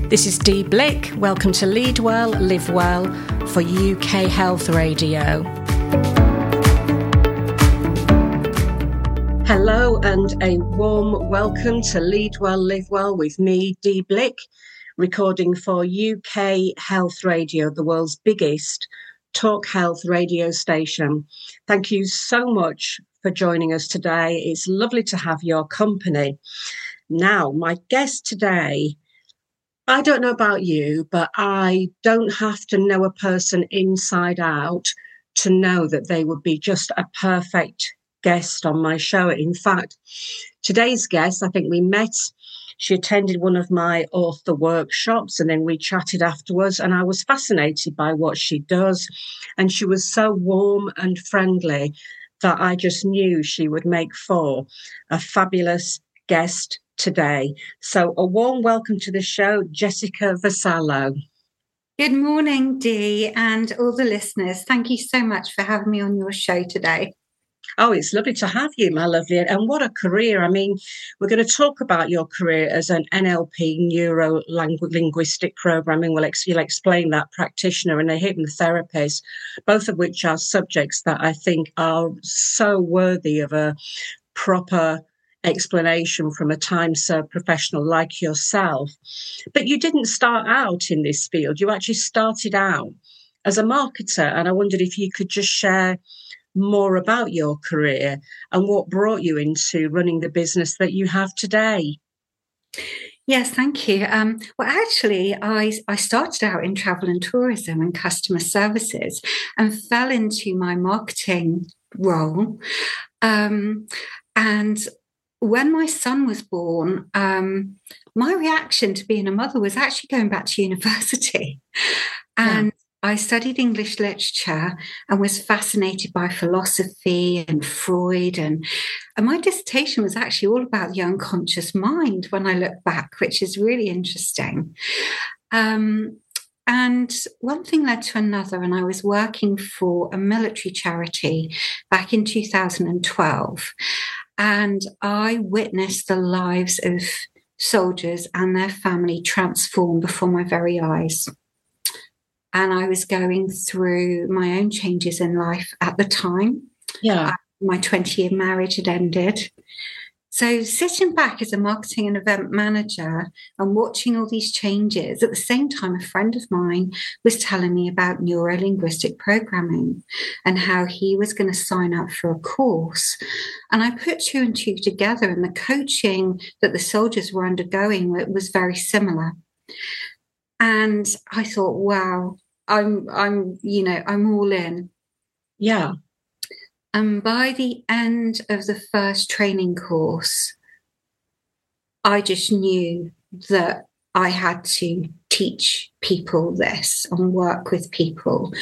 This is Dee Blick. Welcome to Lead Well, Live Well for UK Health Radio. Hello and a warm welcome to Lead Well, Live Well with me, Dee Blick, recording for UK Health Radio, the world's biggest talk health radio station. Thank you so much for joining us today. It's lovely to have your company. Now, my guest today, I don't know about you, but I don't have to know a person inside out to know that they would be just a perfect guest on my show. In fact, today's guest, I think we met, she attended one of my author workshops and then we chatted afterwards, and I was fascinated by what she does. And she was so warm and friendly that I just knew she would make for a fabulous guest today. So a warm welcome to the show, Jessica Vassallo. Good morning, Dee, and all the listeners. Thank you so much for having me on your show today. Oh, it's lovely to have you, my lovely. And what a career. I mean, we're going to talk about your career as an NLP, neuro-linguistic programming. You'll explain that, practitioner and a hypnotherapist, both of which are subjects that I think are so worthy of a proper explanation from a time-served professional like yourself. But you didn't start out in this field. You actually started out as a marketer. And I wondered if you could just share more about your career and what brought you into running the business that you have today. Yes, thank you. Well, actually, I started out in travel and tourism and customer services and fell into my marketing role. And when my son was born, my reaction to being a mother was actually going back to university. And I studied English literature and was fascinated by philosophy and Freud. And my dissertation was actually all about the unconscious mind when I look back, which is really interesting. And one thing led to another, and I was working for a military charity back in 2012. And I witnessed the lives of soldiers and their family transform before my very eyes. And I was going through my own changes in life at the time. My 20-year marriage had ended. So sitting back as a marketing and event manager and watching all these changes, at the same time, a friend of mine was telling me about neuro-linguistic programming and how he was going to sign up for a course. And I put two and two together, and the coaching that the soldiers were undergoing was very similar. And I thought, wow, I'm all in. Yeah. And by the end of the first training course, I just knew that I had to teach people this and work with people.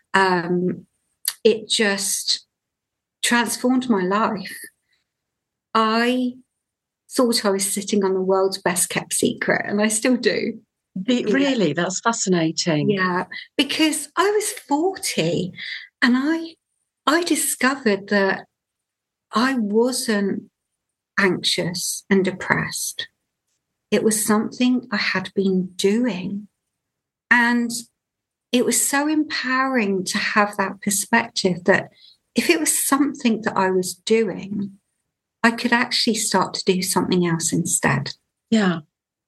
It just transformed my life. I thought I was sitting on the world's best kept secret, and I still do. Really? That's fascinating. Yeah, because I was 40 and I discovered that I wasn't anxious and depressed. It was something I had been doing. And it was so empowering to have that perspective that if it was something that I was doing, I could actually start to do something else instead. Yeah.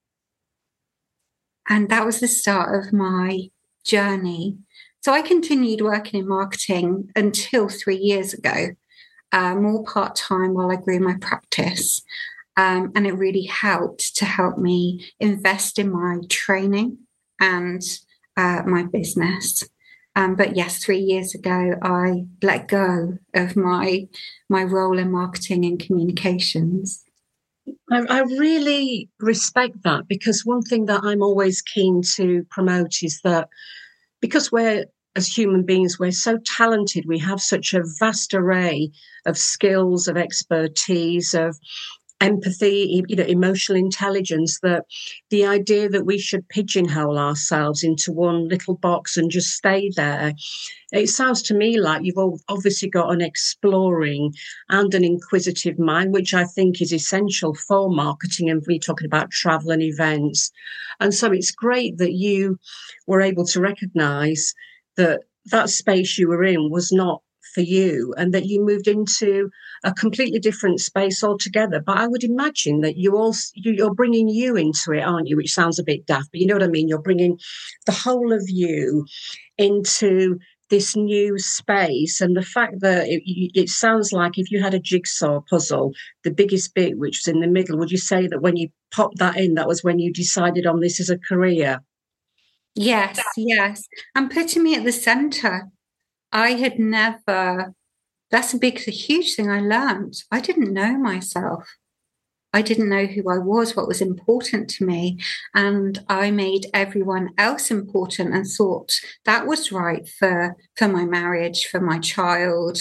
And that was the start of my journey. So I continued working in marketing until 3 years ago, more part-time while I grew my practice. And it really helped me invest in my training and my business. But yes, 3 years ago, I let go of my role in marketing and communications. I really respect that, because one thing that I'm always keen to promote is that because we're, as human beings, we're so talented, we have such a vast array of skills, of expertise, of empathy, emotional intelligence, that the idea that we should pigeonhole ourselves into one little box and just stay there. It sounds to me like you've obviously got an exploring and an inquisitive mind, which I think is essential for marketing, and we're talking about travel and events. And so it's great that you were able to recognise that that space you were in was not for you, and that you moved into a completely different space altogether. But I would imagine that you're bringing you into it, aren't you? Which sounds a bit daft, but you know what I mean. You're bringing the whole of you into this new space, and the fact that it sounds like if you had a jigsaw puzzle, the biggest bit, which was in the middle, would you say that when you popped that in, that was when you decided on this as a career? Yes, yes. And putting me at the center, I had never, that's a huge thing I learned. I didn't know myself. I didn't know who I was, what was important to me. And I made everyone else important and thought that was right for my marriage, for my child.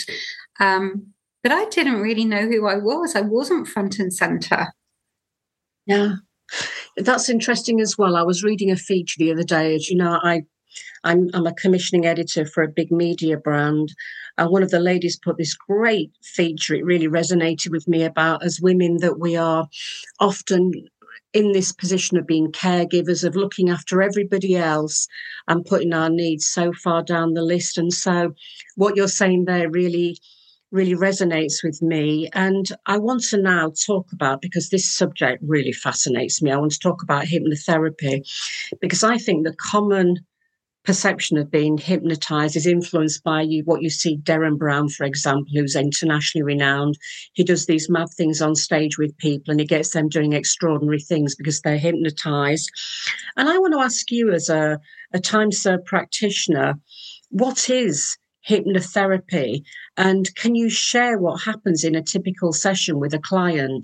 But I didn't really know who I was. I wasn't front and center. Yeah, that's interesting as well. I was reading a feature the other day. As you know, I'm a commissioning editor for a big media brand. And one of the ladies put this great feature. It really resonated with me about, as women, that we are often in this position of being caregivers, of looking after everybody else and putting our needs so far down the list. And so what you're saying there really resonates with me. And I want to now talk about, because this subject really fascinates me, I want to talk about hypnotherapy, because I think the common perception of being hypnotized is influenced by what you see Derren Brown, for example, who's internationally renowned. He does these mad things on stage with people and he gets them doing extraordinary things because they're hypnotized. And I want to ask you, as a time-served practitioner, what is hypnotherapy, and can you share what happens in a typical session with a client?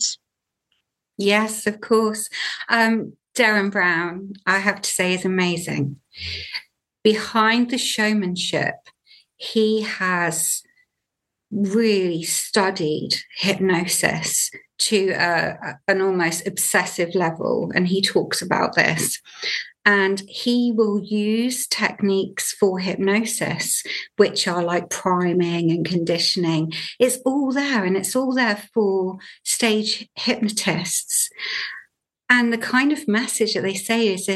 Yes, of course. Derren Brown, I have to say, is amazing. Behind the showmanship, he has really studied hypnosis to an almost obsessive level, and he talks about this. And he will use techniques for hypnosis, which are like priming and conditioning. It's all there, and it's all there for stage hypnotists. And the kind of message that they say is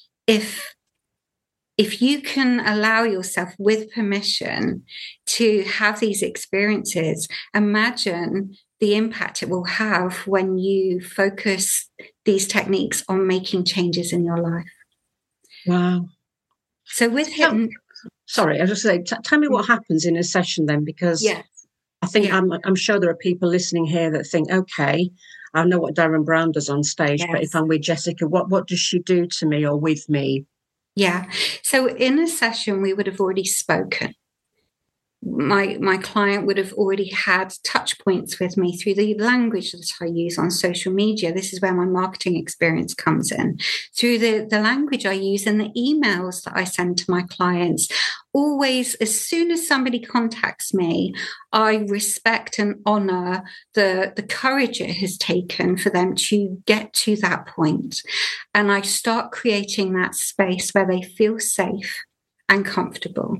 if you can allow yourself with permission to have these experiences, imagine the impact it will have when you focus these techniques on making changes in your life. Wow. So with sorry, I just say, tell me what happens in a session then, because I think I'm sure there are people listening here that think, okay, I know what Derren Brown does on stage, but if I'm with Jessica, what does she do to me or with me? Yeah. So in a session, we would have already spoken. My client would have already had touch points with me through the language that I use on social media. This is where my marketing experience comes in. Through the language I use and the emails that I send to my clients. Always, as soon as somebody contacts me, I respect and honor the courage it has taken for them to get to that point. And I start creating that space where they feel safe and comfortable.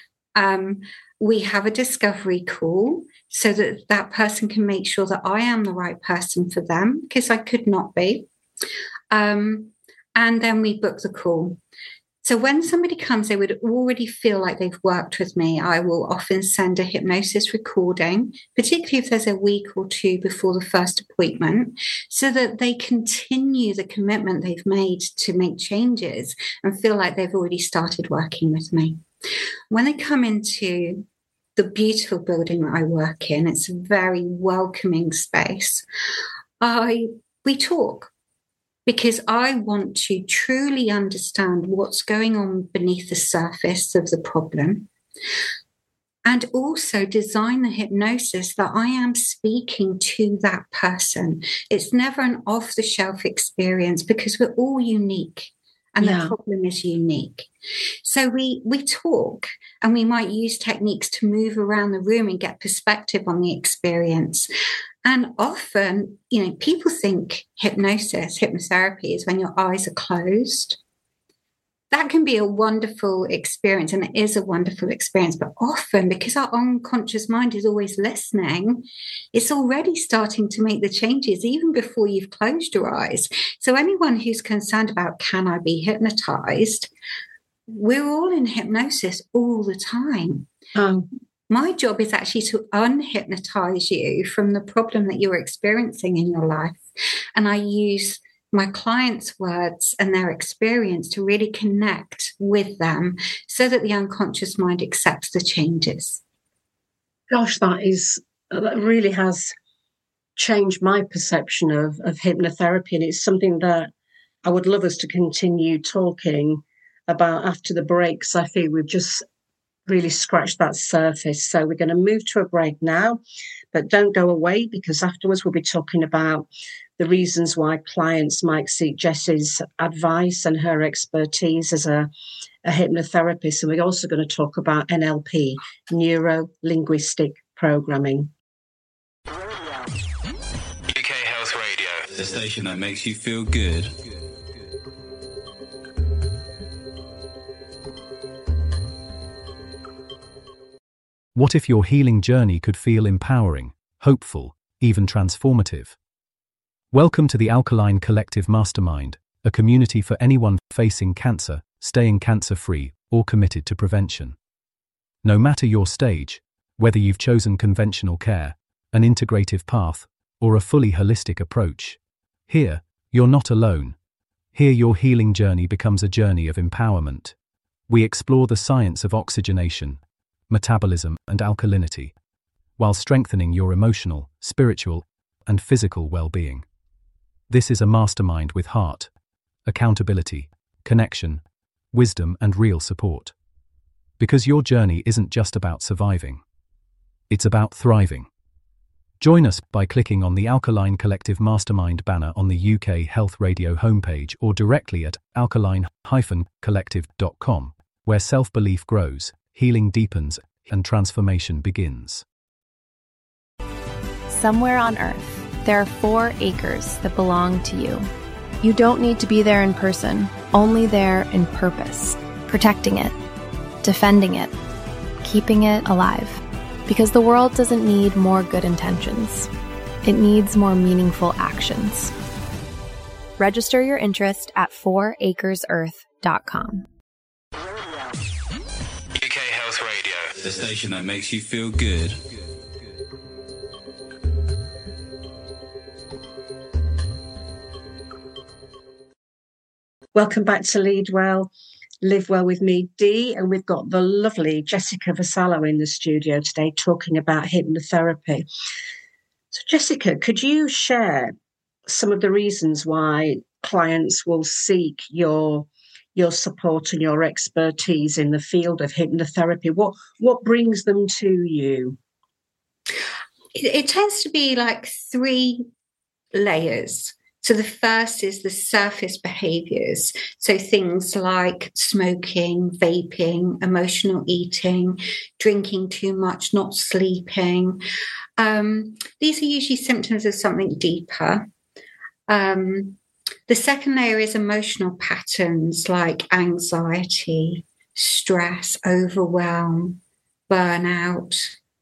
We have a discovery call so that that person can make sure that I am the right person for them, because I could not be. And then we book the call. So when somebody comes, they would already feel like they've worked with me. I will often send a hypnosis recording, particularly if there's a week or two before the first appointment, so that they continue the commitment they've made to make changes and feel like they've already started working with me. When they come into the beautiful building that I work in, it's a very welcoming space. We talk, because I want to truly understand what's going on beneath the surface of the problem, and also design the hypnosis that I am speaking to that person. It's never an off-the-shelf experience, because we're all unique. And the problem is unique. So we talk, and we might use techniques to move around the room and get perspective on the experience. And often, people think hypnotherapy is when your eyes are closed. That can be a wonderful experience, and it is a wonderful experience. But often, because our unconscious mind is always listening, it's already starting to make the changes even before you've closed your eyes. So anyone who's concerned about, can I be hypnotized? We're all in hypnosis all the time. My job is actually to unhypnotize you from the problem that you're experiencing in your life. And I use my clients' words and their experience to really connect with them so that the unconscious mind accepts the changes. Gosh, that really has changed my perception of hypnotherapy. And it's something that I would love us to continue talking about after the break, because I feel we've just really scratched that surface. So we're going to move to a break now, but don't go away, because afterwards we'll be talking about the reasons why clients might seek Jessie's advice and her expertise as a hypnotherapist. And we're also going to talk about NLP, neuro-linguistic programming. UK Health Radio, the station that makes you feel good. What if your healing journey could feel empowering, hopeful, even transformative? Welcome to the Alkaline Collective Mastermind, a community for anyone facing cancer, staying cancer-free, or committed to prevention. No matter your stage, whether you've chosen conventional care, an integrative path, or a fully holistic approach, here, you're not alone. Here your healing journey becomes a journey of empowerment. We explore the science of oxygenation, metabolism, and alkalinity, while strengthening your emotional, spiritual, and physical well-being. This is a mastermind with heart, accountability, connection, wisdom, and real support. Because your journey isn't just about surviving. It's about thriving. Join us by clicking on the Alkaline Collective Mastermind banner on the UK Health Radio homepage or directly at alkaline-collective.com, where self-belief grows, healing deepens, and transformation begins. Somewhere on Earth, there are 4 acres that belong to you. You don't need to be there in person, only there in purpose, protecting it, defending it, keeping it alive. Because the world doesn't need more good intentions. It needs more meaningful actions. Register your interest at 4acresearth.com. UK Health Radio, the station that makes you feel good. Welcome back to Lead Well, Live Well with me, Dee, and we've got the lovely Jessica Vassallo in the studio today talking about hypnotherapy. So Jessica, could you share some of the reasons why clients will seek your support and your expertise in the field of hypnotherapy? What brings them to you? It tends to be like 3 layers. So the first is the surface behaviors. So things like smoking, vaping, emotional eating, drinking too much, not sleeping. These are usually symptoms of something deeper. The second layer is emotional patterns like anxiety, stress, overwhelm, burnout.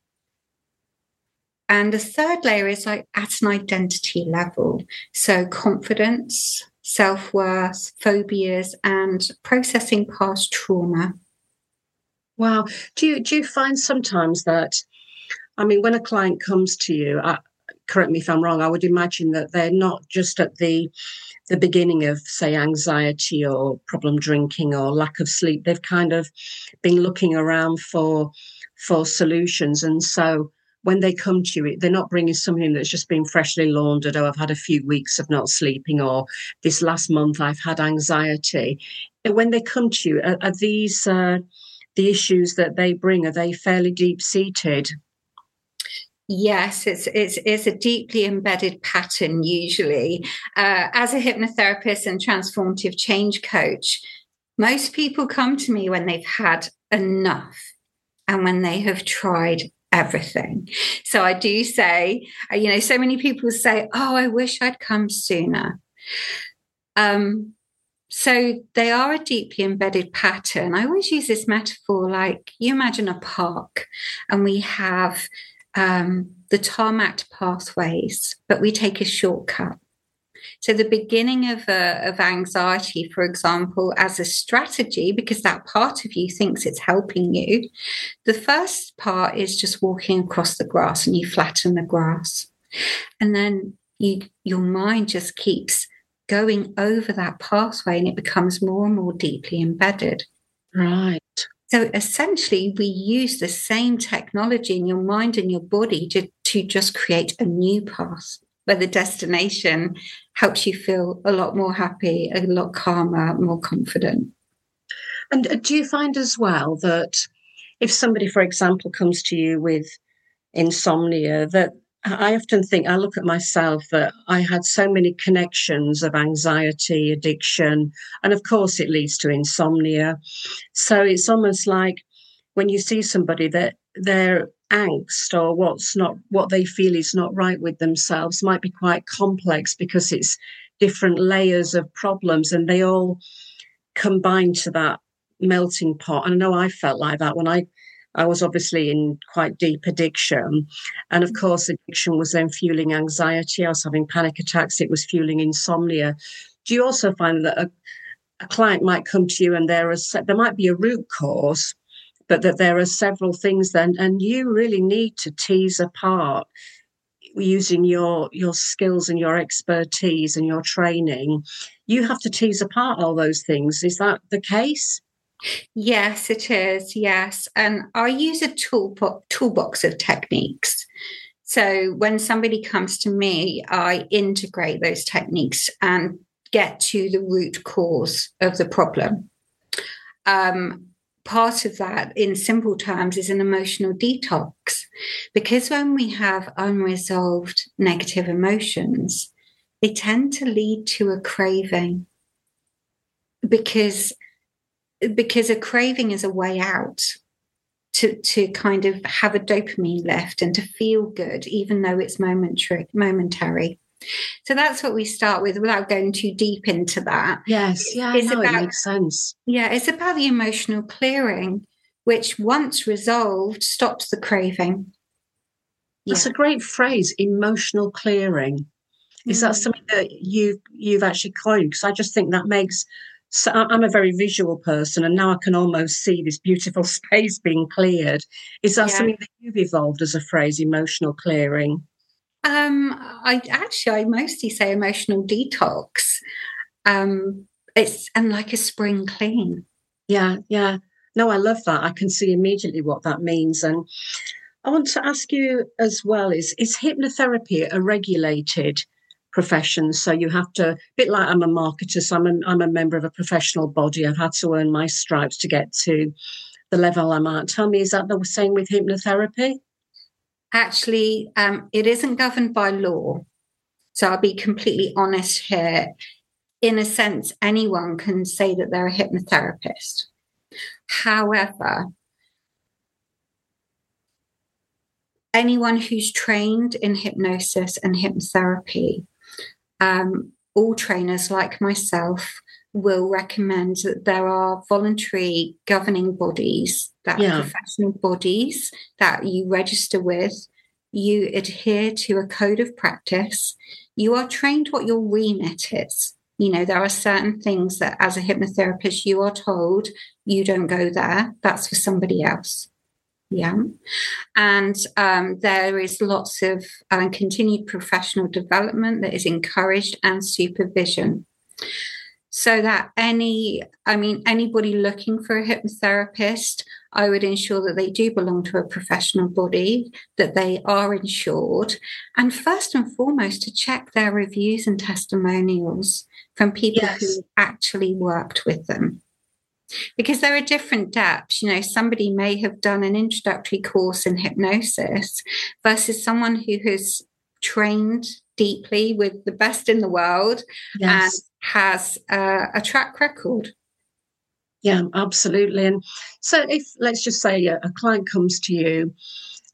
And the third layer is like at an identity level. So confidence, self-worth, phobias, and processing past trauma. Wow. Do you find sometimes that, when a client comes to you, correct me if I'm wrong, I would imagine that they're not just at the beginning of, say, anxiety or problem drinking or lack of sleep. They've kind of been looking around for solutions. And so when they come to you, they're not bringing something that's just been freshly laundered. Oh, I've had a few weeks of not sleeping, or this last month I've had anxiety. And when they come to you, are these the issues that they bring? Are they fairly deep-seated? Yes, it's a deeply embedded pattern usually. As a hypnotherapist and transformative change coach, most people come to me when they've had enough and when they have tried everything. So I do say, so many people say, oh, I wish I'd come sooner. So they are a deeply embedded pattern. I always use this metaphor, like you imagine a park and we have the tarmac pathways, but we take a shortcut. So the beginning of anxiety, for example, as a strategy, because that part of you thinks it's helping you, the first part is just walking across the grass and you flatten the grass. And then your mind just keeps going over that pathway and it becomes more and more deeply embedded. Right. So essentially, we use the same technology in your mind and your body to just create a new path where the destination helps you feel a lot more happy, a lot calmer, more confident. And do you find as well that if somebody, for example, comes to you with insomnia, that I often think, I look at myself, that I had so many connections of anxiety, addiction, and of course it leads to insomnia. So it's almost like when you see somebody that their angst or what they feel is not right with themselves might be quite complex because it's different layers of problems and they all combine to that melting pot. And I know I felt like that when I was obviously in quite deep addiction. And of course, addiction was then fueling anxiety. I was having panic attacks. It was fueling insomnia. Do you also find that a client might come to you and there might be a root cause, but that there are several things then, and you really need to tease apart using your skills and your expertise and your training. You have to tease apart all those things. Is that the case? Yes, it is. Yes. And I use a toolbox of techniques. So when somebody comes to me, I integrate those techniques and get to the root cause of the problem. Part of that, in simple terms, is an emotional detox. Because when we have unresolved negative emotions, they tend to lead to a craving. Because a craving is a way out to kind of have a dopamine lift and to feel good, even though it's momentary. So that's what we start with without going too deep into that. Yes, yeah, it makes sense. Yeah, it's about the emotional clearing, which once resolved, stops the craving. That's a great phrase, emotional clearing. Is that something that you've actually coined? Because I just think that makes... So I'm a very visual person, and now I can almost see this beautiful space being cleared. Is that something that you've evolved as a phrase, emotional clearing? I mostly say emotional detox. It's like a spring clean. Yeah. No, I love that. I can see immediately what that means. And I want to ask you as well, is hypnotherapy a regulated profession? So you have to, a bit like I'm a marketer, so I'm a member of a professional body. I've had to earn my stripes to get to the level I'm at. Tell me, is that the same with hypnotherapy? Actually, it isn't governed by law. So I'll be completely honest here. In a sense, anyone can say that they're a hypnotherapist. However, anyone who's trained in hypnosis and hypnotherapy, all trainers like myself will recommend that there are voluntary governing bodies, that professional bodies that you register with, you adhere to a code of practice, you are trained what your remit is. There are certain things that as a hypnotherapist, you are told you don't go there, that's for somebody else. Yeah. And there is lots of continued professional development that is encouraged and supervision. So that anybody looking for a hypnotherapist, I would ensure that they do belong to a professional body, that they are insured, and first and foremost, to check their reviews and testimonials from people who actually worked with them. Because there are different depths. Somebody may have done an introductory course in hypnosis versus someone who has trained deeply with the best in the world and has a track record. Yeah, absolutely. And so if, let's just say a client comes to you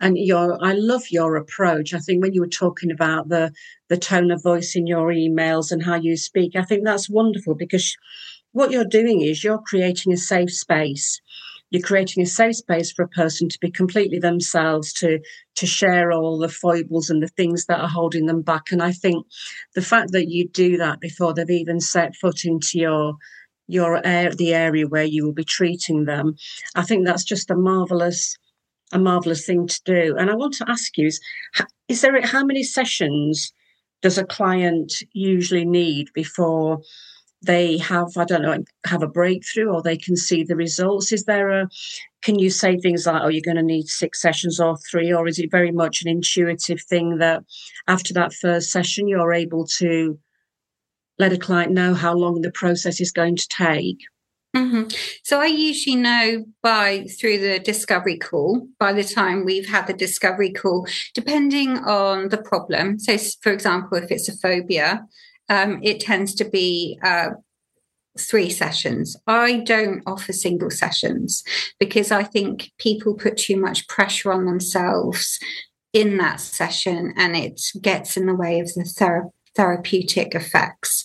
And I love your approach. I think when you were talking about the tone of voice in your emails and how you speak, I think that's wonderful, because what you're doing is you're creating a safe space. You're creating a safe space for a person to be completely themselves, to share all the foibles and the things that are holding them back. And I think the fact that you do that before they've even set foot into the area where you will be treating them, I think that's just a marvelous thing to do. And I want to ask you, how many sessions does a client usually need before they have a breakthrough, or they can see the results? Can you say things like, oh, you're going to need 6 sessions or 3, or is it very much an intuitive thing that after that first session, you're able to let a client know how long the process is going to take? Mm-hmm. So I usually know through the discovery call, by the time we've had the discovery call, depending on the problem. So, for example, if it's a phobia, it tends to be 3 sessions. I don't offer single sessions because I think people put too much pressure on themselves in that session, and it gets in the way of the therapeutic effects.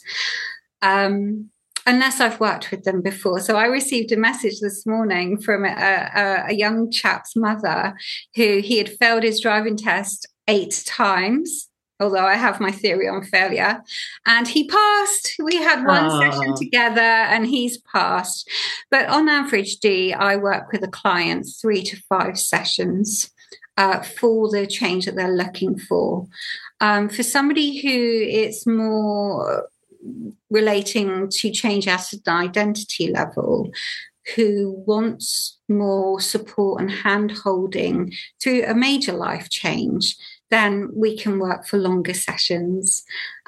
Unless I've worked with them before. So I received a message this morning from a young chap's mother who he had failed his driving test 8 times, although I have my theory on failure, and he passed. We had one session together and he's passed. But on average, Dee, I work with a client 3 to 5 sessions for the change that they're looking for. For somebody who it's more relating to change at an identity level, who wants more support and hand-holding through a major life change, then we can work for longer sessions.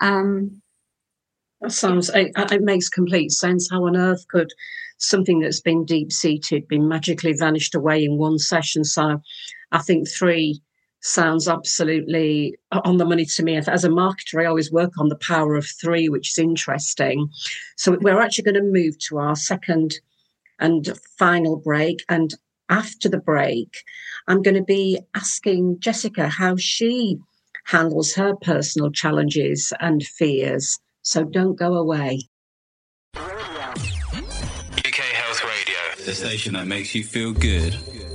It makes complete sense. How on earth could something that's been deep-seated be magically vanished away in one session? So I think 3 sounds absolutely on the money to me. As a marketer, I always work on the power of 3, which is interesting. So we're actually going to move to our second and final break. And after the break, I'm going to be asking Jessica how she handles her personal challenges and fears. So don't go away. UK Health Radio, the station that makes you feel good.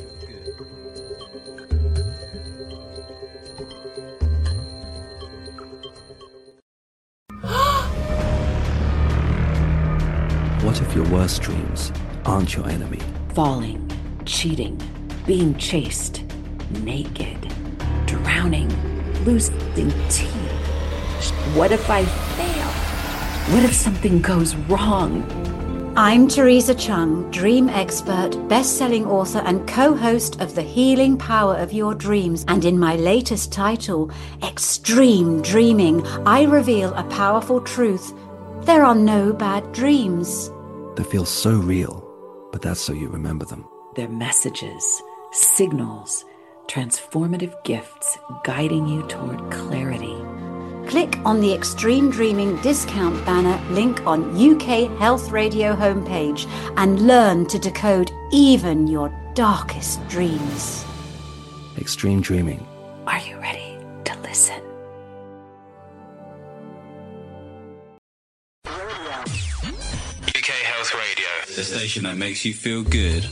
What if your worst dreams aren't your enemy? Falling, cheating, being chased, naked, drowning, losing teeth. What if I fail? What if something goes wrong? I'm Teresa Chung, dream expert, best-selling author and co-host of The Healing Power of Your Dreams. And in my latest title, Extreme Dreaming, I reveal a powerful truth. There are no bad dreams. They feel so real, but that's so you remember them. They're messages, signals, transformative gifts guiding you toward clarity. Click on the Extreme Dreaming discount banner link on UK Health Radio homepage and learn to decode even your darkest dreams. Extreme Dreaming. Are you ready to listen? UK Health Radio, the station that makes you feel good.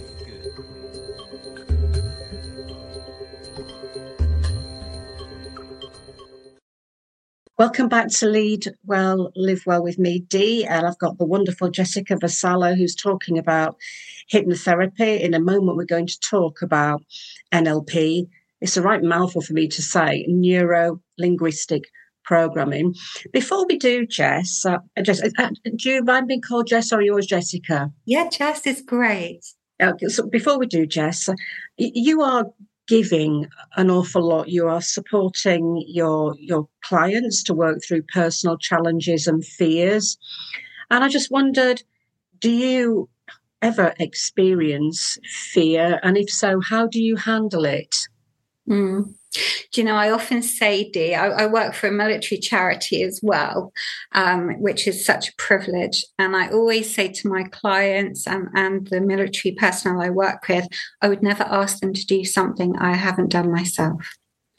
Welcome back to Lead Well, Live Well with me, Dee, and I've got the wonderful Jessica Vassallo who's talking about hypnotherapy. In a moment, we're going to talk about NLP. It's a right mouthful for me to say, neuro-linguistic programming. Before we do, Jess, do you mind being called Jess, or are you always Jessica? Yeah, Jess is great. So before we do, Jess, you are giving an awful lot. You are supporting your clients to work through personal challenges and fears. And I just wondered, do you ever experience fear? And if so, how do you handle it? Do you know, I often say, Dee, I work for a military charity as well, which is such a privilege. And I always say to my clients and the military personnel I work with, I would never ask them to do something I haven't done myself.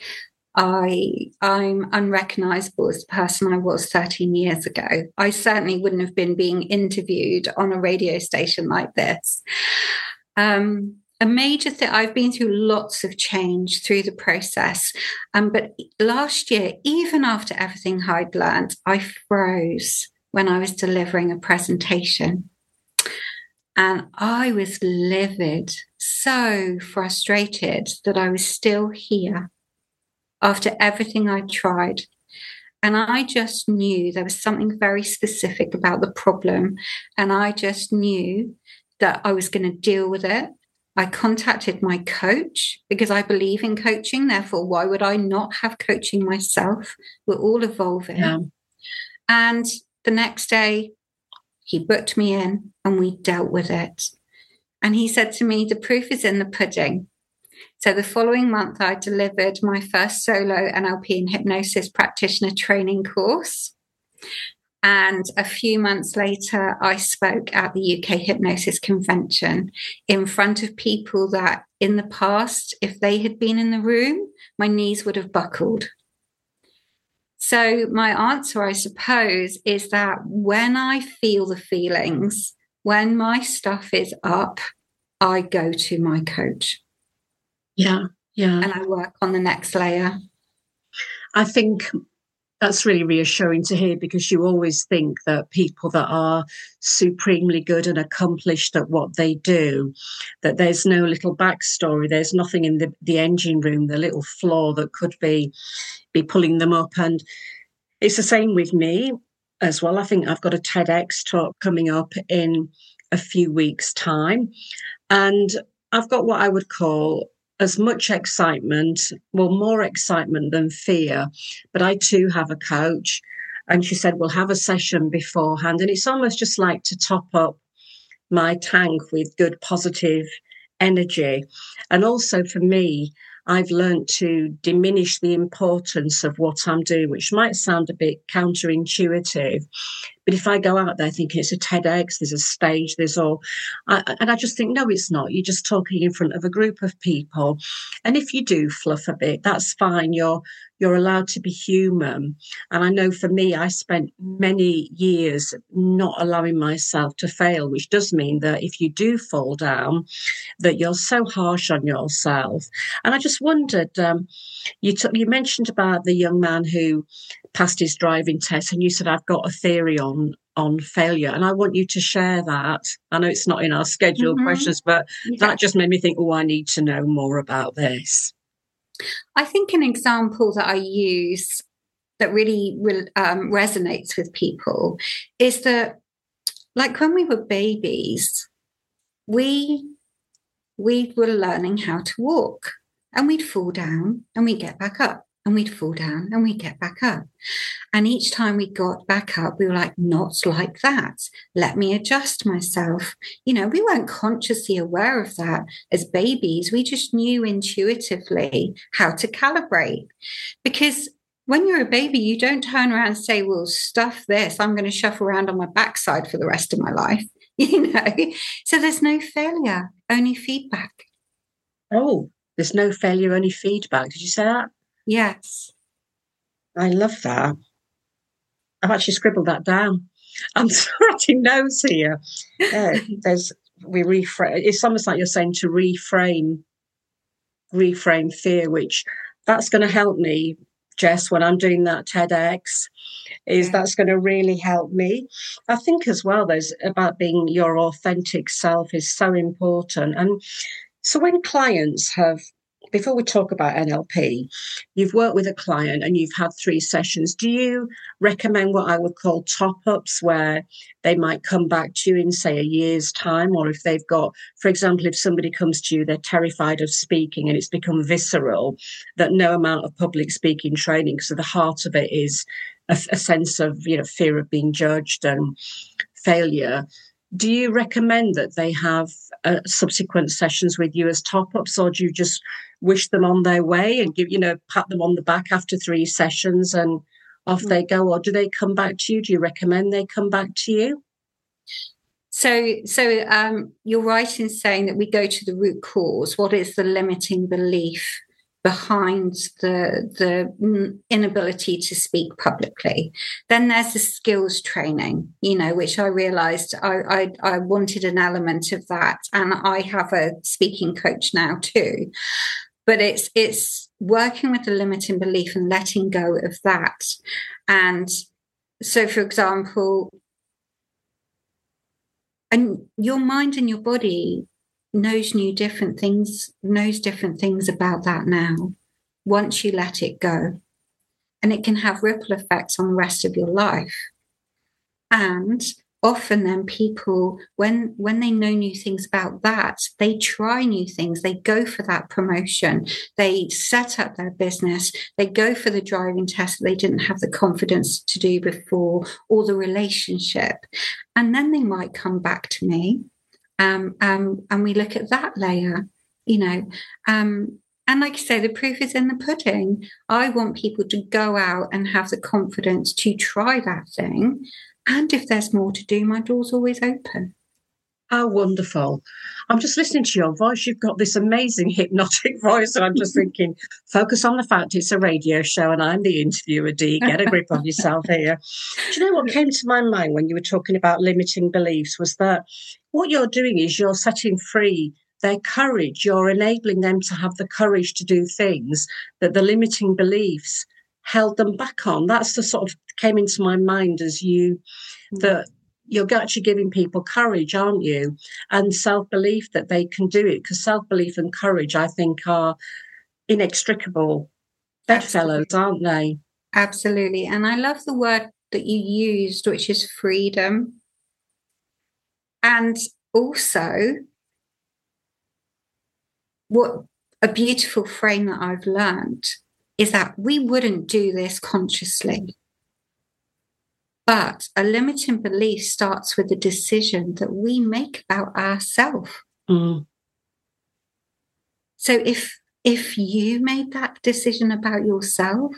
I'm unrecognizable as the person I was 13 years ago. I certainly wouldn't have been being interviewed on a radio station like this. A major thing, I've been through lots of change through the process. But last year, even after everything I'd learned, I froze when I was delivering a presentation. And I was livid, so frustrated that I was still here after everything I tried. And I just knew there was something very specific about the problem. And I just knew that I was going to deal with it. I contacted my coach because I believe in coaching. Therefore, why would I not have coaching myself? We're all evolving. Yeah. And the next day, he booked me in and we dealt with it. And he said to me, the proof is in the pudding. So the following month, I delivered my first solo NLP and hypnosis practitioner training course. And a few months later, I spoke at the UK Hypnosis Convention in front of people that in the past, if they had been in the room, my knees would have buckled. So my answer, I suppose, is that when I feel the feelings, when my stuff is up, I go to my coach. Yeah. And I work on the next layer. I think that's really reassuring to hear, because you always think that people that are supremely good and accomplished at what they do, that there's no little backstory, there's nothing in the engine room, the little flaw that could be pulling them up. And it's the same with me as well. I think I've got a TEDx talk coming up in a few weeks' time. And I've got what I would call as much excitement, well, more excitement than fear. But I too have a coach. And she said, we'll have a session beforehand. And it's almost just like to top up my tank with good, positive energy. And also for me, I've learned to diminish the importance of what I'm doing, which might sound a bit counterintuitive. But if I go out there thinking it's a TEDx, there's a stage, there's all, and I just think, no, it's not. You're just talking in front of a group of people. And if you do fluff a bit, that's fine. You're allowed to be human. And I know for me, I spent many years not allowing myself to fail, which does mean that if you do fall down, that you're so harsh on yourself. And I just wondered, you mentioned about the young man who passed his driving test, and you said, I've got a theory on failure. And I want you to share that. I know it's not in our scheduled questions, but that just made me think, I need to know more about this. I think an example that I use that really resonates with people is that, like when we were babies, we were learning how to walk, and we'd fall down and we'd get back up, and we'd fall down and we'd get back up. And each time we got back up, we were like, not like that. Let me adjust myself. We weren't consciously aware of that as babies. We just knew intuitively how to calibrate. Because when you're a baby, you don't turn around and say, well, stuff this, I'm going to shuffle around on my backside for the rest of my life. So there's no failure, only feedback. Oh, there's no failure, only feedback. Did you say that? Yes. I love that. I've actually scribbled that down. I'm writing notes here. We reframe. It's almost like you're saying to reframe fear, which that's going to help me, Jess, when I'm doing that TEDx. That's going to really help me. I think as well, there's about being your authentic self is so important. And so when clients have, before we talk about NLP, you've worked with a client and you've had 3 sessions. Do you recommend what I would call top-ups, where they might come back to you in, say, a year's time? Or if they've got, for example, if somebody comes to you, they're terrified of speaking and it's become visceral, that no amount of public speaking training, because the heart of it is a sense of, fear of being judged and failure. do you recommend that they have subsequent sessions with you as top-ups, or do you just wish them on their way and pat them on the back after 3 sessions and off they go? Or do they come back to you? Do you recommend they come back to you? So you're right in saying that we go to the root cause. What is the limiting belief behind the inability to speak publicly? Then there's the skills training, which I realized I wanted an element of that. And I have a speaking coach now too. But it's working with the limiting belief and letting go of that. And so, for example, and your mind and your body knows different things about that now, once you let it go. And it can have ripple effects on the rest of your life. And often then people, when they know new things about that, they try new things. They go for that promotion. They set up their business. They go for the driving test that they didn't have the confidence to do before, or the relationship. And then they might come back to me. And we look at that layer, and like I say, the proof is in the pudding. I want people to go out and have the confidence to try that thing. And if there's more to do, my door's always open. How wonderful. I'm just listening to your voice. You've got this amazing hypnotic voice. And I'm just thinking, focus on the fact it's a radio show and I'm the interviewer, Dee. Get a grip on yourself here. Do you know what came to my mind when you were talking about limiting beliefs was that what you're doing is you're setting free their courage. You're enabling them to have the courage to do things that the limiting beliefs held them back on. That's the sort of came into my mind as that you're actually giving people courage, aren't you? And self-belief that they can do it, because self-belief and courage, I think, are inextricable bedfellows, aren't they? Absolutely. And I love the word that you used, which is freedom. And also, what a beautiful frame that I've learned is that we wouldn't do this consciously. But a limiting belief starts with a decision that we make about ourselves. So if you made that decision about yourself,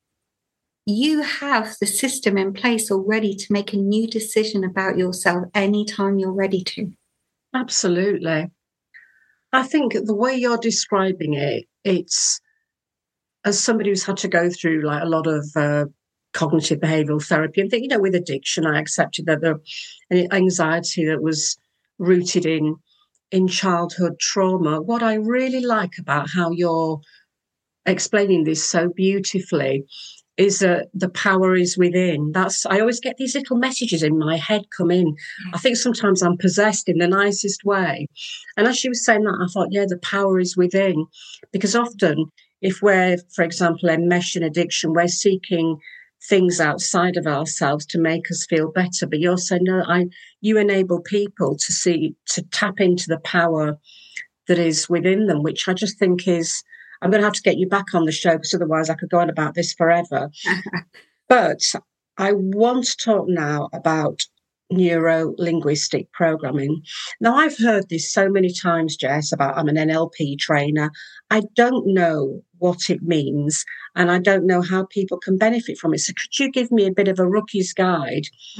you have the system in place already to make a new decision about yourself anytime you're ready to. Absolutely. I think the way you're describing it, it's as somebody who's had to go through like a lot of cognitive behavioural therapy and think, with addiction, I accepted that the anxiety that was rooted in childhood trauma. What I really like about how you're explaining this so beautifully is that the power is within. I always get these little messages in my head come in. I think sometimes I'm possessed in the nicest way. And as she was saying that, I thought, the power is within. Because often if we're, for example, enmeshed in addiction, we're seeking things outside of ourselves to make us feel better. But you're saying, no, you enable people to tap into the power that is within them, which I just think is, I'm going to have to get you back on the show because otherwise I could go on about this forever. But I want to talk now about neuro-linguistic programming. Now, I've heard this so many times, Jess, about I'm an NLP trainer. I don't know what it means and I don't know how people can benefit from it. So could you give me a bit of a rookie's guide,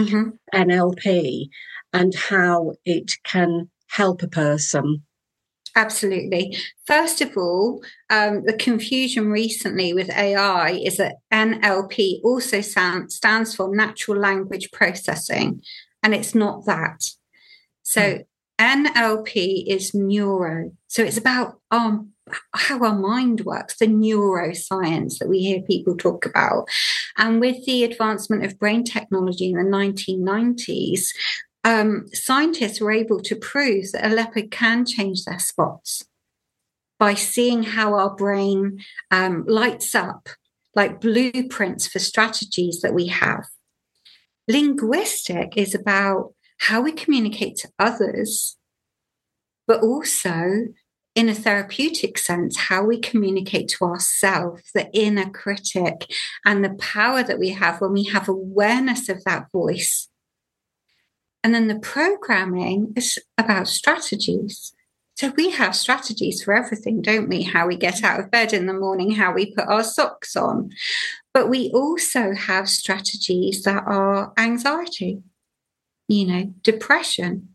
NLP, and how it can help a person? Absolutely. First of all, the confusion recently with AI is that NLP also stands for natural language processing, and it's not that. So NLP is neuro. So it's about how our mind works, the neuroscience that we hear people talk about. And with the advancement of brain technology in the 1990s, scientists were able to prove that a leopard can change their spots by seeing how our brain lights up, like blueprints for strategies that we have. Linguistic is about how we communicate to others, but also in a therapeutic sense, how we communicate to ourselves, the inner critic, and the power that we have when we have awareness of that voice. And then the programming is about strategies. So we have strategies for everything, don't we? How we get out of bed in the morning, how we put our socks on. But we also have strategies that are anxiety, depression,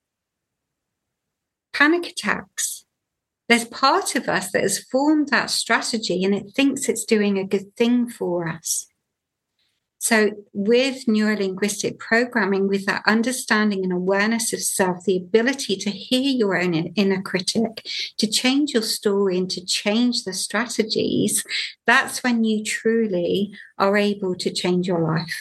panic attacks. There's part of us that has formed that strategy and it thinks it's doing a good thing for us. So with neurolinguistic programming, with that understanding and awareness of self, the ability to hear your own inner critic, to change your story and to change the strategies, that's when you truly are able to change your life.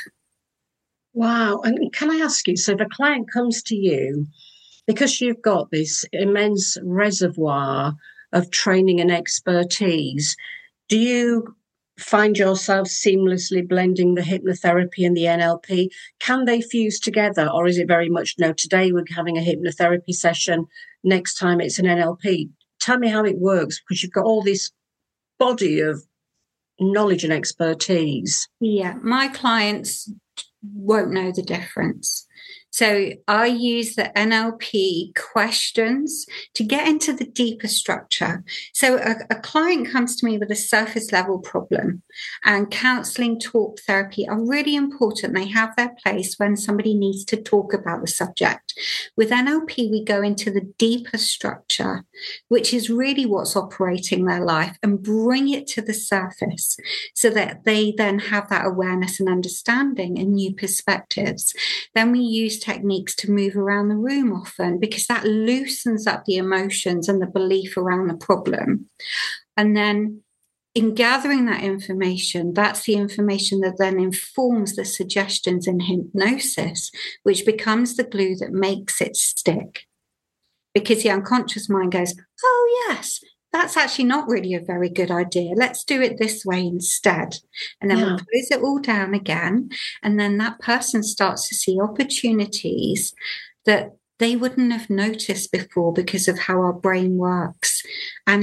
Wow. And can I ask you, so the client comes to you because you've got this immense reservoir of training and expertise, do you find yourself seamlessly blending the hypnotherapy and the NLP? Can they fuse together, or is it very much, no, today we're having a hypnotherapy session, next time it's an NLP? Tell me how it works, because you've got all this body of knowledge and expertise. Yeah, my clients won't know the difference. So I use the NLP questions to get into the deeper structure. So a client comes to me with a surface level problem, and counseling, talk therapy are really important. They have their place when somebody needs to talk about the subject. With NLP, we go into the deeper structure, which is really what's operating their life, and bring it to the surface so that they then have that awareness and understanding and new perspectives. Then we use techniques to move around the room often, because that loosens up the emotions and the belief around the problem. And then in gathering that information, that's the information that then informs the suggestions in hypnosis, which becomes the glue that makes it stick. Because the unconscious mind goes, oh yes, that's actually not really a very good idea. Let's do it this way instead. And then we close it all down again. And then that person starts to see opportunities that they wouldn't have noticed before because of how our brain works. And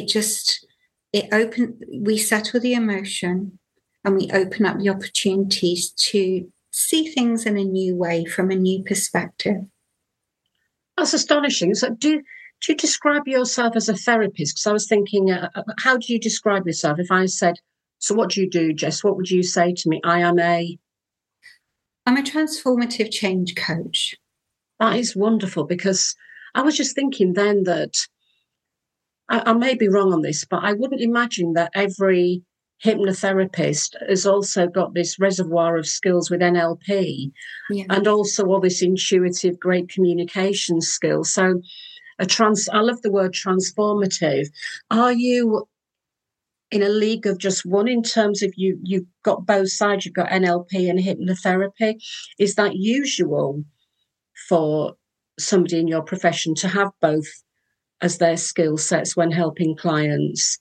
we settle the emotion and we open up the opportunities to see things in a new way, from a new perspective. That's astonishing. So do you describe yourself as a therapist? Because I was thinking, how do you describe yourself? If I said, so what do you do, Jess? What would you say to me? I'm a transformative change coach. That is wonderful, because I was just thinking then that I may be wrong on this, but I wouldn't imagine that every hypnotherapist has also got this reservoir of skills with NLP and also all this intuitive, great communication skills. So I love the word transformative. Are you in a league of just one in terms of you've got both sides, you've got NLP and hypnotherapy? Is that usual for somebody in your profession to have both as their skill sets when helping clients?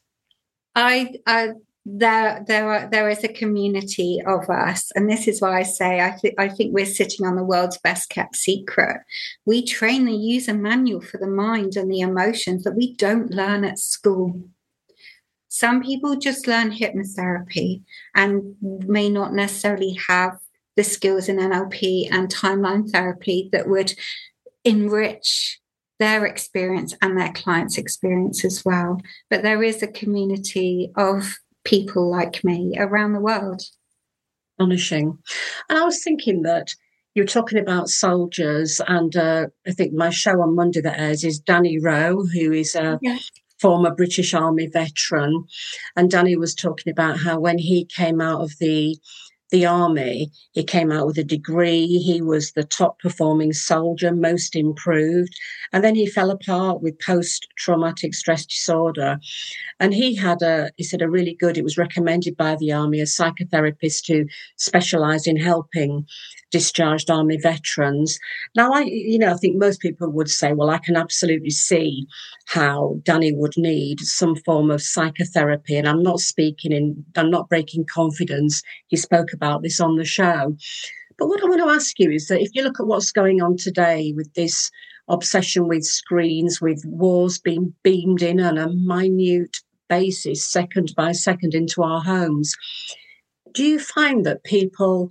There is a community of us, and this is why I say I think we're sitting on the world's best kept secret. We train the user manual for the mind and the emotions that we don't learn at school. Some people just learn hypnotherapy and may not necessarily have the skills in NLP and timeline therapy that would enrich their experience and their clients' experience as well. But there is a community of people like me around the world. Astonishing. And I was thinking that you were talking about soldiers, and I think my show on Monday that airs is Danny Rowe, who is a former British Army veteran. And Danny was talking about how when he came out of the army, he came out with a degree. He was the top performing soldier, most improved. And then he fell apart with post-traumatic stress disorder. And he said a really good, it was recommended by the army, a psychotherapist who specialised in helping discharged army veterans. Now, I think most people would say, well, I can absolutely see how Danny would need some form of psychotherapy. And I'm not breaking confidence. He spoke about this on the show. But what I want to ask you is that if you look at what's going on today with this obsession with screens, with wars being beamed in on a minute basis, second by second, into our homes, do you find that people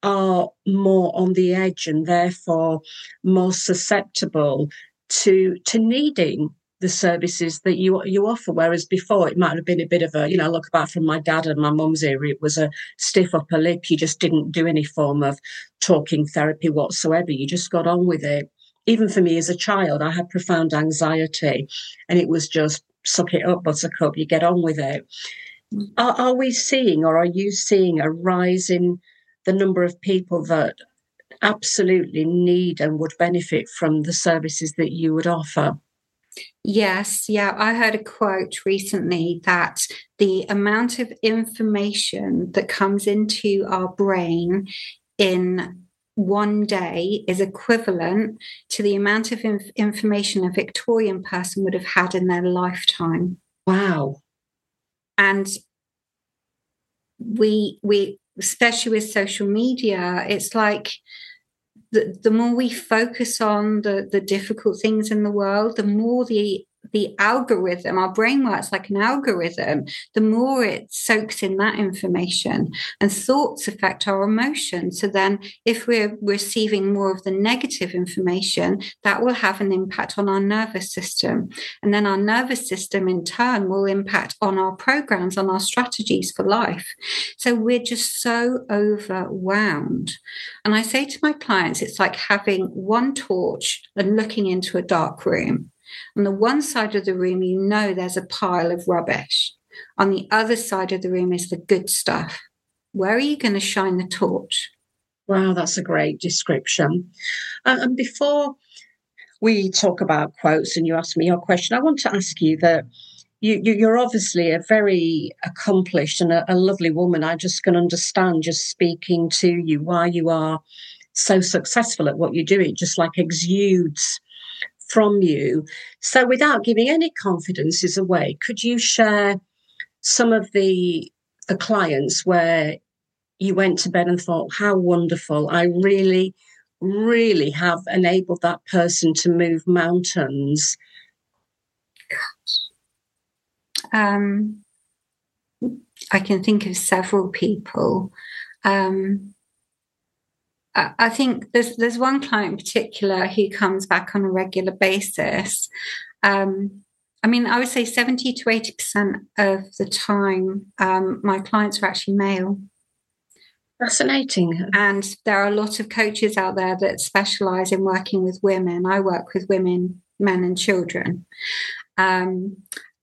are more on the edge and therefore more susceptible to needing the services that you offer, whereas before it might have been a bit of a, I look back from my dad and my mum's era, it was a stiff upper lip. You just didn't do any form of talking therapy whatsoever. You just got on with it. Even for me as a child, I had profound anxiety, and it was just suck it up, buttercup, you get on with it. Are we seeing, or are you seeing, a rise in the number of people that absolutely need and would benefit from the services that you would offer? Yes, yeah. I heard a quote recently that the amount of information that comes into our brain in one day is equivalent to the amount of information a Victorian person would have had in their lifetime. Wow. And we especially with social media, it's like the more we focus on the difficult things in the world, the more the algorithm, our brain works like an algorithm, the more it soaks in that information, and thoughts affect our emotions. So then if we're receiving more of the negative information, that will have an impact on our nervous system. And then our nervous system in turn will impact on our programs, on our strategies for life. So we're just so overwhelmed. And I say to my clients, it's like having one torch and looking into a dark room. On the one side of the room, there's a pile of rubbish. On the other side of the room is the good stuff. Where are you going to shine the torch? Wow, that's a great description. And before we talk about quotes and you ask me your question, I want to ask you that you're obviously a very accomplished and a lovely woman. I just can understand just speaking to you why you are so successful at what you do. It just like exudes from you. So without giving any confidences away, could you share some of the clients where you went to bed and thought, how wonderful, I really, really have enabled that person to move mountains? I can think of several people. I think there's one client in particular who comes back on a regular basis. I would say 70 to 80% of the time, my clients are actually male. Fascinating. And there are a lot of coaches out there that specialize in working with women. I work with women, men, and children. And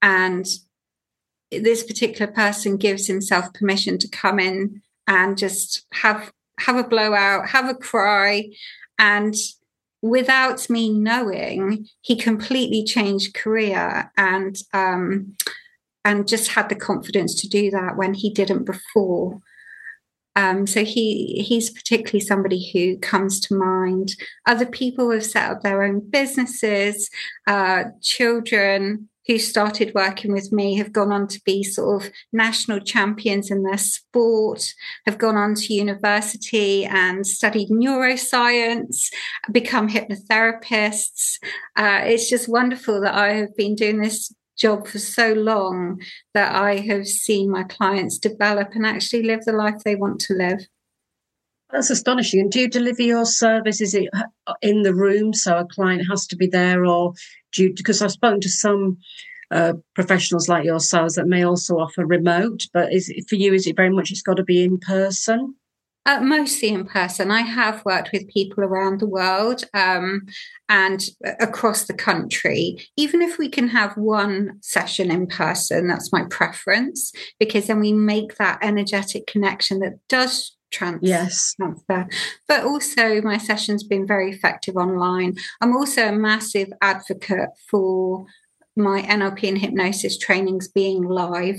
this particular person gives himself permission to come in and just have a blowout, have a cry. And without me knowing, he completely changed career and just had the confidence to do that when he didn't before. So he's particularly somebody who comes to mind. Other people have set up their own businesses. Children who started working with me have gone on to be sort of national champions in their sport, have gone on to university and studied neuroscience, become hypnotherapists. It's just wonderful that I have been doing this job for so long that I have seen my clients develop and actually live the life they want to live. That's astonishing. And do you deliver your service? Is it in the room, so a client has to be there, or do you, because I've spoken to some professionals like yourselves that may also offer remote, but for you, is it very much it's got to be in person? Mostly in person. I have worked with people around the world and across the country. Even if we can have one session in person, that's my preference, because then we make that energetic connection that does transfer. But also my session's been very effective online. I'm also a massive advocate for my NLP and hypnosis trainings being live,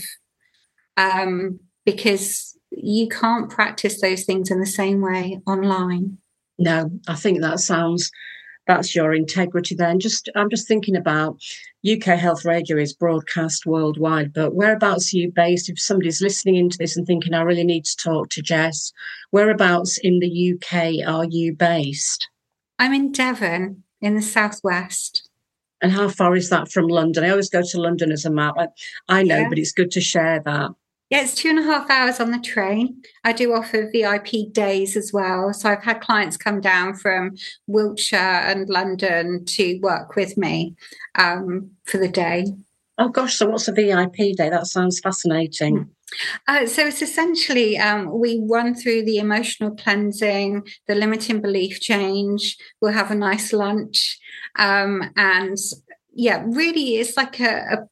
because you can't practice those things in the same way online. No, I think that's your integrity there. And I'm just thinking about UK Health Radio is broadcast worldwide, but whereabouts are you based? If somebody's listening into this and thinking, I really need to talk to Jess, whereabouts in the UK are you based? I'm in Devon, in the southwest. And how far is that from London? I always go to London as a map. I know, but it's good to share that. Yeah, it's 2.5 hours on the train. I do offer VIP days as well. So I've had clients come down from Wiltshire and London to work with me for the day. Oh gosh, so what's a VIP day? That sounds fascinating. So it's essentially we run through the emotional cleansing, the limiting belief change. We'll have a nice lunch, and yeah, really, it's like a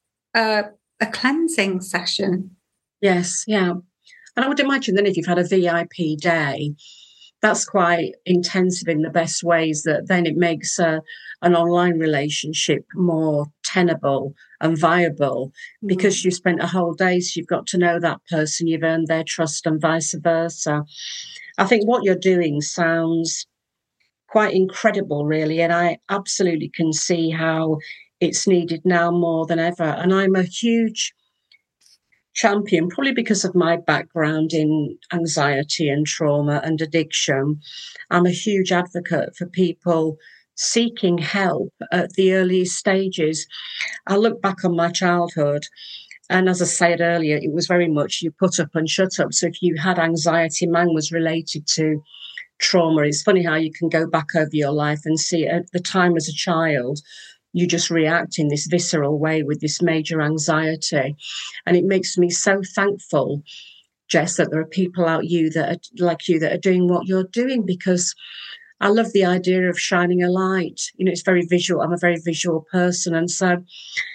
cleansing session. Yes, yeah. And I would imagine then if you've had a VIP day, that's quite intensive in the best ways, that then it makes an online relationship more tenable and viable because you spent a whole day, so you've got to know that person, you've earned their trust and vice versa. I think what you're doing sounds quite incredible, really, and I absolutely can see how it's needed now more than ever. And I'm a huge champion, probably because of my background in anxiety and trauma and addiction. I'm a huge advocate for people seeking help at the earliest stages. I look back on my childhood, and as I said earlier, it was very much you put up and shut up. So if you had anxiety, mine was related to trauma. It's funny how you can go back over your life and see at the time as a child, you just react in this visceral way with this major anxiety. And it makes me so thankful, Jess, that there are people like you that are doing what you're doing, because I love the idea of shining a light. You know, it's very visual. I'm a very visual person. And so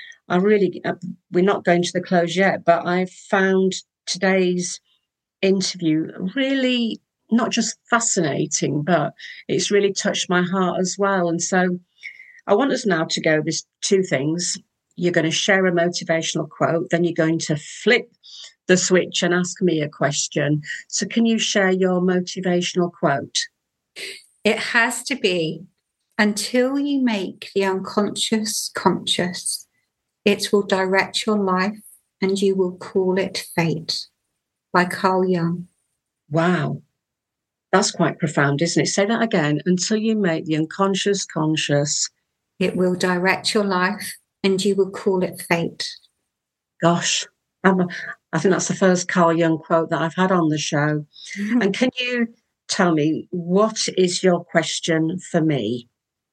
we're not going to the close yet, but I found today's interview really not just fascinating, but it's really touched my heart as well. And so I want us now to go, there's two things. You're going to share a motivational quote, then you're going to flip the switch and ask me a question. So can you share your motivational quote? It has to be, until you make the unconscious conscious, it will direct your life and you will call it fate, by Carl Jung. Wow. That's quite profound, isn't it? Say that again. Until you make the unconscious conscious, it will direct your life and you will call it fate. Gosh, I think that's the first Carl Jung quote that I've had on the show. Mm-hmm. And can you tell me, what is your question for me?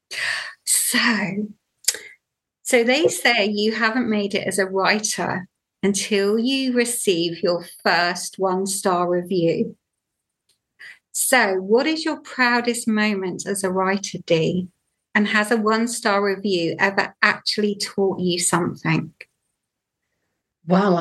So they say you haven't made it as a writer until you receive your first 1-star review. So what is your proudest moment as a writer, Dee? And has a 1-star review ever actually taught you something? Well,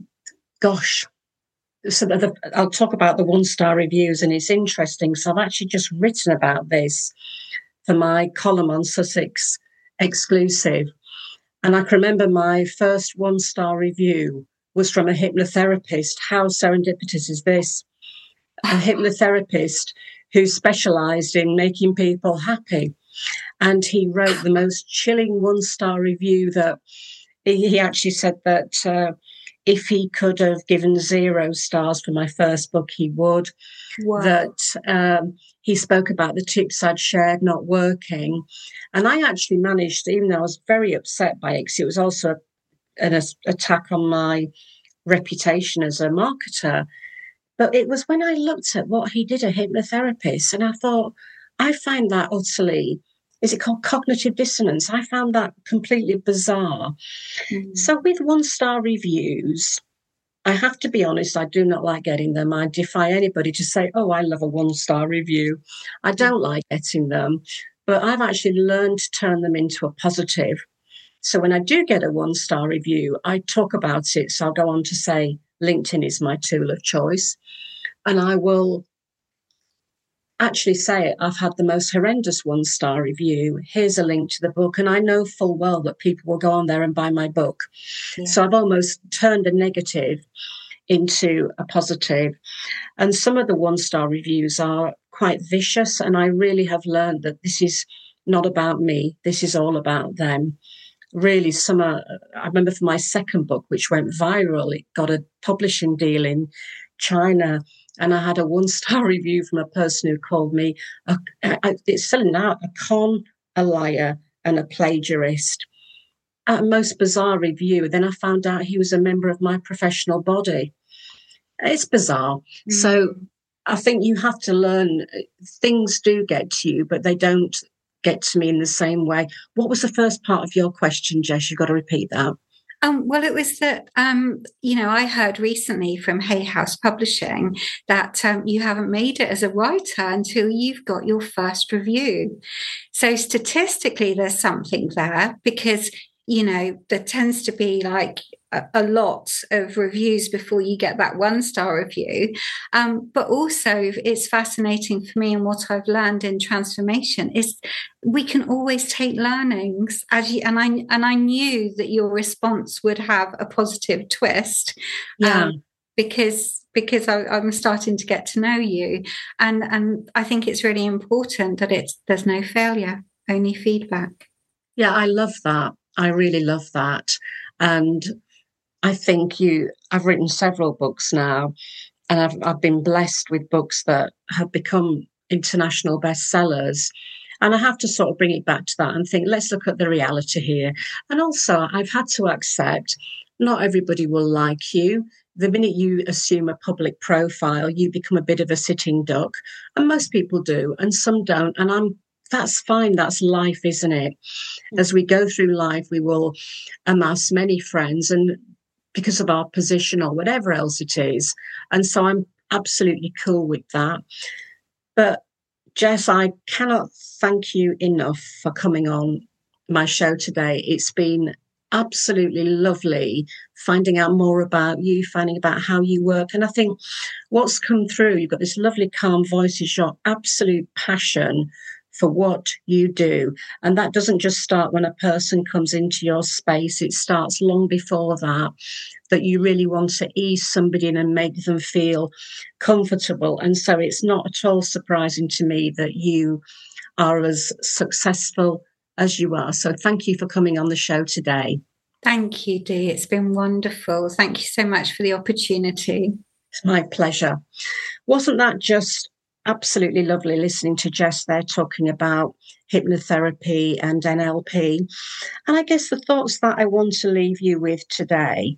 so I'll talk about the 1-star reviews, and it's interesting. So I've actually just written about this for my column on Sussex Exclusive. And I can remember my first 1-star review was from a hypnotherapist. How serendipitous is this? A hypnotherapist who specialised in making people happy. And he wrote the most chilling 1-star review that he actually said that if he could have given 0 stars for my first book, he would. Wow. That he spoke about the tips I'd shared not working. And I actually managed, even though I was very upset by it, because it was also an attack on my reputation as a marketer. But it was when I looked at what he did, a hypnotherapist, and I thought, I find that utterly, is it called cognitive dissonance? I found that completely bizarre. Mm. So with 1-star reviews, I have to be honest, I do not like getting them. I defy anybody to say, oh, I love a 1-star review. I don't like getting them, but I've actually learned to turn them into a positive. So when I do get a 1-star review, I talk about it. So I'll go on to say, LinkedIn is my tool of choice. And I will actually say, I've had the most horrendous 1-star review. Here's a link to the book. And I know full well that people will go on there and buy my book. Yeah. So I've almost turned a negative into a positive. And some of the 1-star reviews are quite vicious. And I really have learned that this is not about me. This is all about them. Really, I remember for my second book, which went viral, it got a publishing deal in China. And I had a 1-star review from a person who called me, it's selling out, a con, a liar, and a plagiarist. a most bizarre review. Then I found out he was a member of my professional body. It's bizarre. So I think you have to learn, things do get to you, but they don't get to me in the same way. What was the first part of your question, Jess? You've got to repeat that. Well, it was that, I heard recently from Hay House Publishing that you haven't made it as a writer until you've got your first review. So statistically, there's something there because, there tends to be like a lot of reviews before you get that 1-star review. But also it's fascinating for me, and what I've learned in transformation is we can always take learnings and I knew that your response would have a positive twist. Because I'm starting to get to know you. And I think it's really important that there's no failure, only feedback. Yeah, I love that. I really love that. And I think I've written several books now, and I've been blessed with books that have become international bestsellers. And I have to sort of bring it back to that and think, let's look at the reality here. And also, I've had to accept not everybody will like you. The minute you assume a public profile, you become a bit of a sitting duck. And most people do, and some don't. And that's fine. That's life, isn't it? As we go through life, we will amass many friends, and because of our position or whatever else it is. And so I'm absolutely cool with that. But Jess, I cannot thank you enough for coming on my show today. It's been absolutely lovely finding out more about you, finding about how you work. And I think what's come through, you've got this lovely calm voice, is your absolute passion for what you do. And that doesn't just start when a person comes into your space. It starts long before that you really want to ease somebody in and make them feel comfortable. And so it's not at all surprising to me that you are as successful as you are. So thank you for coming on the show today. Thank you, Dee. It's been wonderful. Thank you so much for the opportunity. It's my pleasure. Wasn't that just absolutely lovely listening to Jess there talking about hypnotherapy and NLP? And I guess the thoughts that I want to leave you with today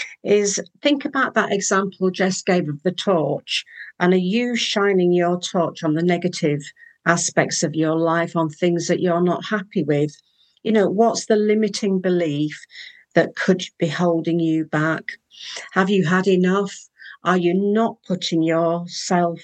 is think about that example Jess gave of the torch. And are you shining your torch on the negative aspects of your life, on things that you're not happy with? What's the limiting belief that could be holding you back? Have you had enough? Are you not putting yourself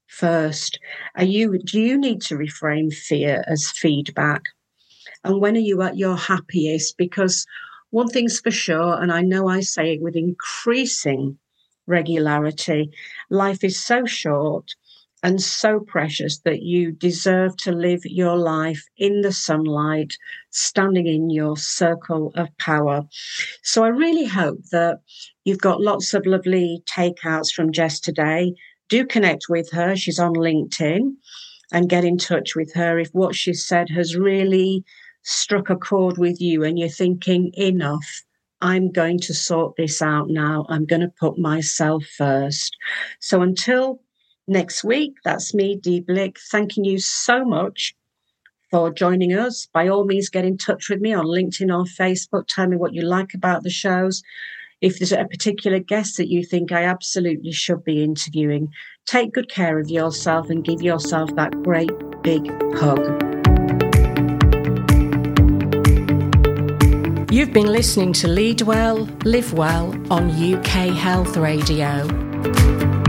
first? Do you need to reframe fear as feedback? And when are you at your happiest? Because one thing's for sure, and I know I say it with increasing regularity, life is so short and so precious that you deserve to live your life in the sunlight, standing in your circle of power. So I really hope that you've got lots of lovely takeouts from Jess today. Do connect with her. She's on LinkedIn, and get in touch with her if what she said has really struck a chord with you and you're thinking, enough, I'm going to sort this out now. I'm going to put myself first. So until next week, that's me, Dee Blick, thanking you so much for joining us. By all means, get in touch with me on LinkedIn or Facebook. Tell me what you like about the shows. If there's a particular guest that you think I absolutely should be interviewing, take good care of yourself and give yourself that great big hug. You've been listening to Lead Well, Live Well on UK Health Radio.